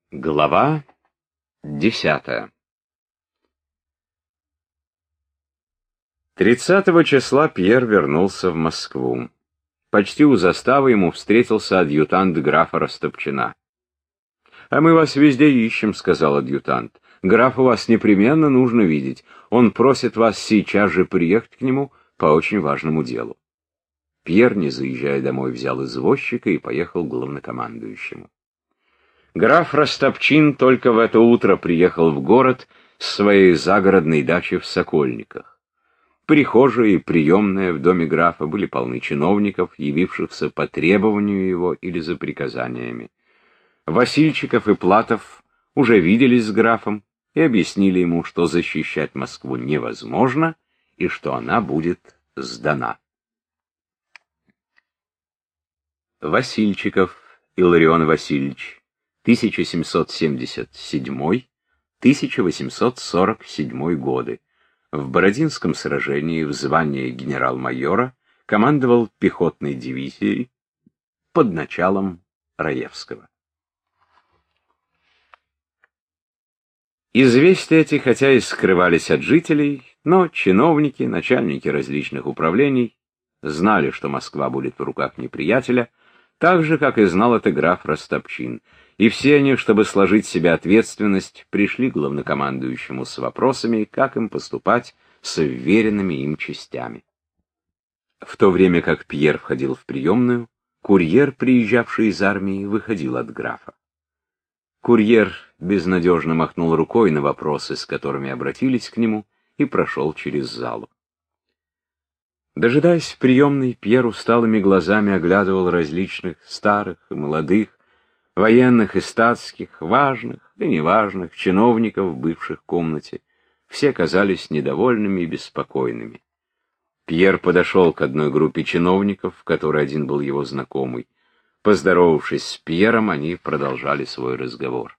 Глава 10. 30 числа Пьер вернулся в Москву. Почти у заставы ему встретился адъютант графа Растопчина. «А мы вас везде ищем», — сказал адъютант. «Графу вас непременно нужно видеть. Он просит вас сейчас же приехать к нему по очень важному делу». Пьер, не заезжая домой, взял извозчика и поехал к главнокомандующему. Граф Растопчин только в это утро приехал в город с своей загородной дачи в Сокольниках. Прихожая и приемная в доме графа были полны чиновников, явившихся по требованию его или за приказаниями. Васильчиков и Платов уже виделись с графом и объяснили ему, что защищать Москву невозможно и что она будет сдана. Васильчиков Илларион Васильевич, 1777-1847 годы. В Бородинском сражении в звании генерал-майора командовал пехотной дивизией под началом Раевского. Известия эти, хотя и скрывались от жителей, но чиновники, начальники различных управлений знали, что Москва будет в руках неприятеля, так же, как и знал это граф Растопчин, и все они, чтобы сложить в себя ответственность, пришли к главнокомандующему с вопросами, как им поступать с уверенными им частями. В то время как Пьер входил в приемную, курьер, приезжавший из армии, выходил от графа. Курьер безнадежно махнул рукой на вопросы, с которыми обратились к нему, и прошел через залу. Дожидаясь в приемной, Пьер усталыми глазами оглядывал различных старых и молодых, военных и статских, важных и неважных чиновников, бывших в комнате. Все казались недовольными и беспокойными. Пьер подошел к одной группе чиновников, в которой один был его знакомый. Поздоровавшись с Пьером, они продолжали свой разговор.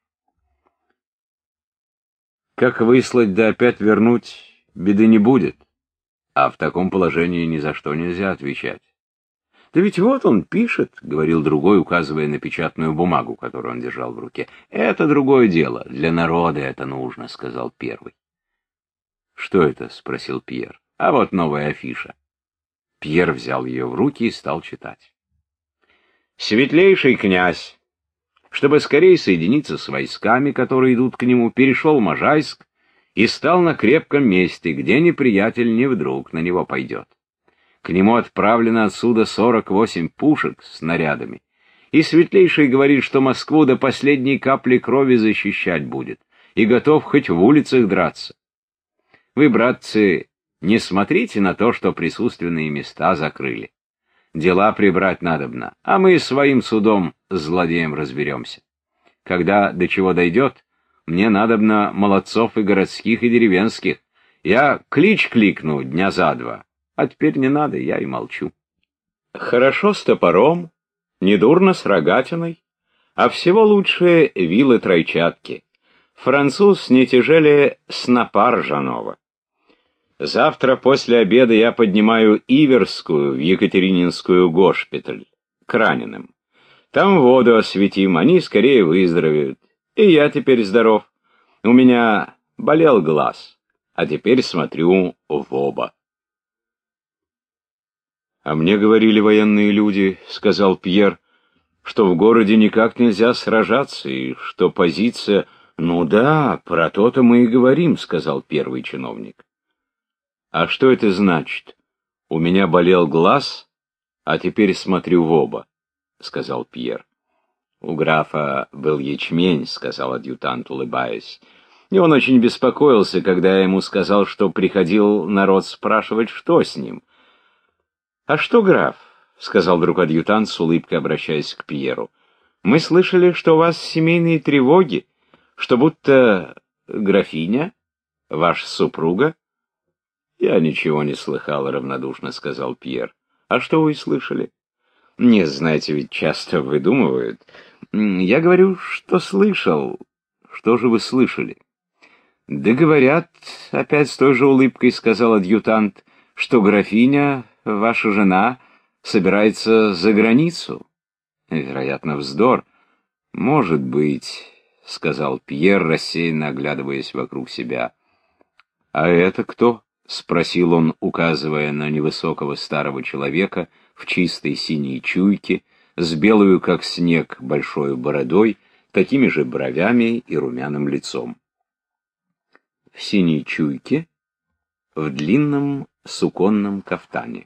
«Как выслать да опять вернуть, беды не будет. А в таком положении ни за что нельзя отвечать». «Да ведь вот он пишет», — говорил другой, указывая на печатную бумагу, которую он держал в руке. «Это другое дело. Для народа это нужно», — сказал первый. «Что это?» — спросил Пьер. «А вот новая афиша». Пьер взял ее в руки и стал читать. «Светлейший князь, чтобы скорее соединиться с войсками, которые идут к нему, перешел Можайск и стал на крепком месте, где неприятель не вдруг на него пойдет. К нему отправлено отсюда 48 пушек с снарядами, и Светлейший говорит, что Москву до последней капли крови защищать будет, и готов хоть в улицах драться. Вы, братцы, не смотрите на то, что присутственные места закрыли. Дела прибрать надобно, а мы своим судом с злодеем разберемся. Когда до чего дойдет, мне надобно молодцов и городских, и деревенских. Я клич кликну дня за два. А теперь не надо, я и молчу. Хорошо с топором, недурно с рогатиной, а всего лучше вилы тройчатки. Француз не тяжелее снопа ржаного. Завтра после обеда я поднимаю Иверскую в Екатерининскую госпиталь к раненым. Там воду осветим, они скорее выздоровеют. И я теперь здоров. У меня болел глаз, а теперь смотрю в оба. «А мне говорили военные люди, — сказал Пьер, — что в городе никак нельзя сражаться, и что позиция...» «Ну да, про то-то мы и говорим, — сказал первый чиновник. «А что это значит? У меня болел глаз, а теперь смотрю в оба, — сказал Пьер. «У графа был ячмень, — сказал адъютант, улыбаясь, — и он очень беспокоился, когда я ему сказал, что приходил народ спрашивать, что с ним». «А что, граф?» — сказал вдруг адъютант с улыбкой, обращаясь к Пьеру. «Мы слышали, что у вас семейные тревоги, что будто графиня, ваша супруга». «Я ничего не слыхал, — равнодушно сказал Пьер. А что вы слышали?» «Не, знаете, ведь часто выдумывают. Я говорю, что слышал». «Что же вы слышали?» «Да говорят, — опять с той же улыбкой сказал адъютант, — что графиня, ваша жена, собирается за границу». «Вероятно, вздор». «Может быть, — сказал Пьер, рассеянно оглядываясь вокруг себя. «А это кто?» — спросил он, указывая на невысокого старого человека в чистой синей чуйке, с белую, как снег, большой бородой, такими же бровями и румяным лицом. В синей чуйке, в длинном суконном кафтане.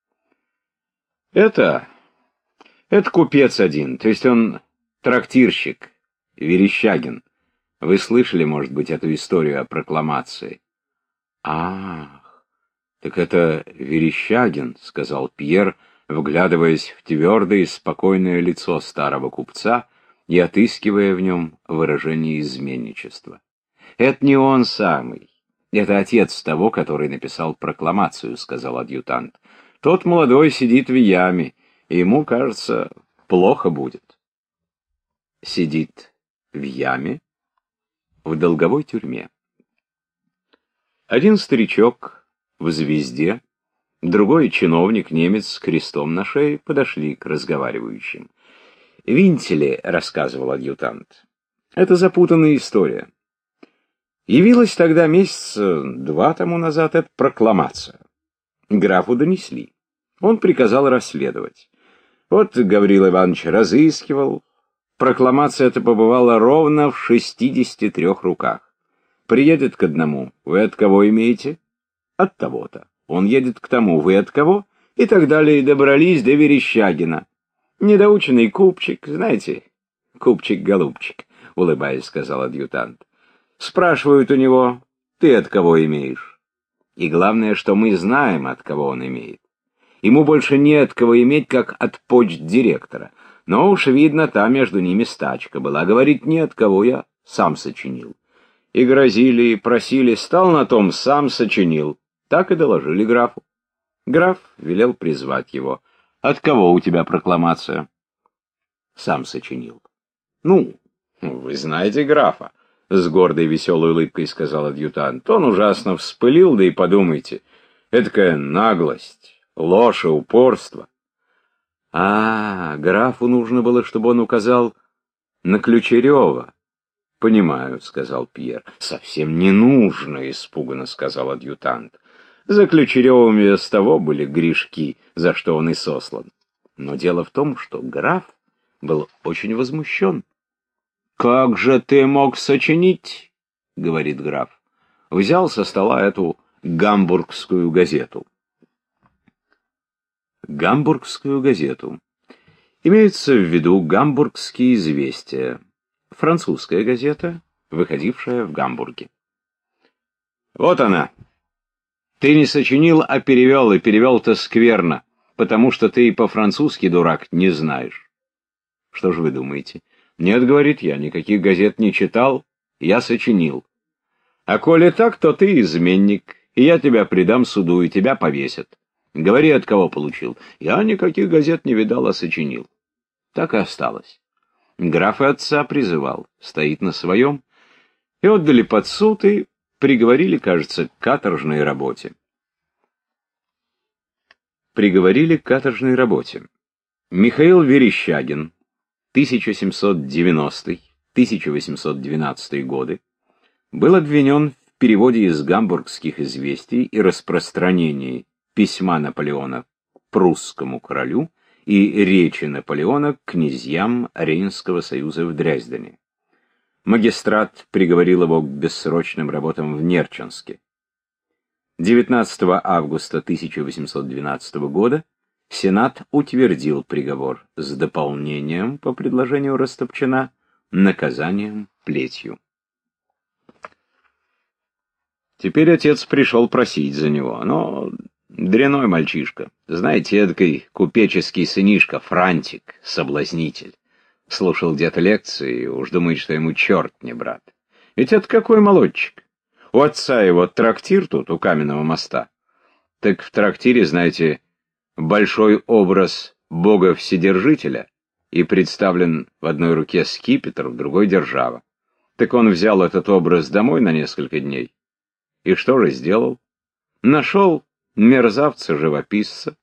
Это купец один, то есть он трактирщик, Верещагин. Вы слышали, может быть, эту историю о прокламации? Ах, так это Верещагин, сказал Пьер, вглядываясь в твердое и спокойное лицо старого купца и отыскивая в нем выражение изменничества. Это не он самый. Это отец того, который написал прокламацию, сказал адъютант. Тот молодой сидит в яме, и ему, кажется, плохо будет. Сидит в яме? В долговой тюрьме. Один старичок в звезде, другой чиновник, немец с крестом на шее, подошли к разговаривающим. «Видите — рассказывал адъютант, — это запутанная история. Явилась тогда месяц-два тому назад эта прокламация. Графу донесли. Он приказал расследовать. Вот Гаврил Иванович разыскивал. Прокламация эта побывала ровно в 63 руках. Приедет к одному. Вы от кого имеете? От того-то. Он едет к тому. Вы от кого? И так далее. И добрались до Верещагина. Недоученный купчик, знаете, купчик-голубчик, улыбаясь, сказал адъютант. Спрашивают у него, ты от кого имеешь? И главное, что мы знаем, от кого он имеет. Ему больше не от кого иметь, как от почт-директора. Но уж видно, та между ними стачка была. Говорит, не от кого, я сам сочинил. И грозили, и просили, стал на том, сам сочинил. Так и доложили графу. Граф велел призвать его. От кого у тебя прокламация? Сам сочинил. Ну, вы знаете графа. С гордой веселой улыбкой сказал адъютант. Он ужасно вспылил, да и подумайте, эдакая наглость, ложь и упорство. Графу нужно было, чтобы он указал на Ключерева. Понимаю, сказал Пьер. Совсем не нужно, испуганно сказал адъютант. За Ключеревым и с того были грешки, за что он и сослан. Но дело в том, что граф был очень возмущен. «Как же ты мог сочинить?» — говорит граф. Взял со стола эту гамбургскую газету. Гамбургскую газету. Имеются в виду гамбургские известия. Французская газета, выходившая в Гамбурге. Вот она. Ты не сочинил, а перевел, и перевел-то скверно, потому что ты и по-французски, дурак, не знаешь. Что же вы думаете? Нет, говорит, я никаких газет не читал, я сочинил. А коли так, то ты изменник, и я тебя предам суду, и тебя повесят. Говори, от кого получил. Я никаких газет не видал, а сочинил. Так и осталось. Граф и отца призывал, стоит на своем, и отдали под суд, и приговорили, кажется, к каторжной работе. Приговорили к каторжной работе. Михаил Верещагин, 1790-1812 годы, был обвинен в переводе из гамбургских известий и распространении письма Наполеона прусскому королю и речи Наполеона к князьям Рейнского союза в Дрездене. Магистрат приговорил его к бессрочным работам в Нерчинске. 19 августа 1812 года Сенат утвердил приговор с дополнением, по предложению Растопчина, наказанием плетью. Теперь отец пришел просить за него, но дряной мальчишка, знаете, эдакой купеческий сынишка, франтик, соблазнитель. Слушал где-то лекции, уж думает, что ему черт не брат. Ведь это какой молодчик. У отца его трактир тут, у Каменного моста. Так в трактире, знаете, большой образ Бога-Вседержителя и представлен в одной руке скипетр, в другой держава. Так он взял этот образ домой на несколько дней. И что же сделал? Нашел мерзавца-живописца,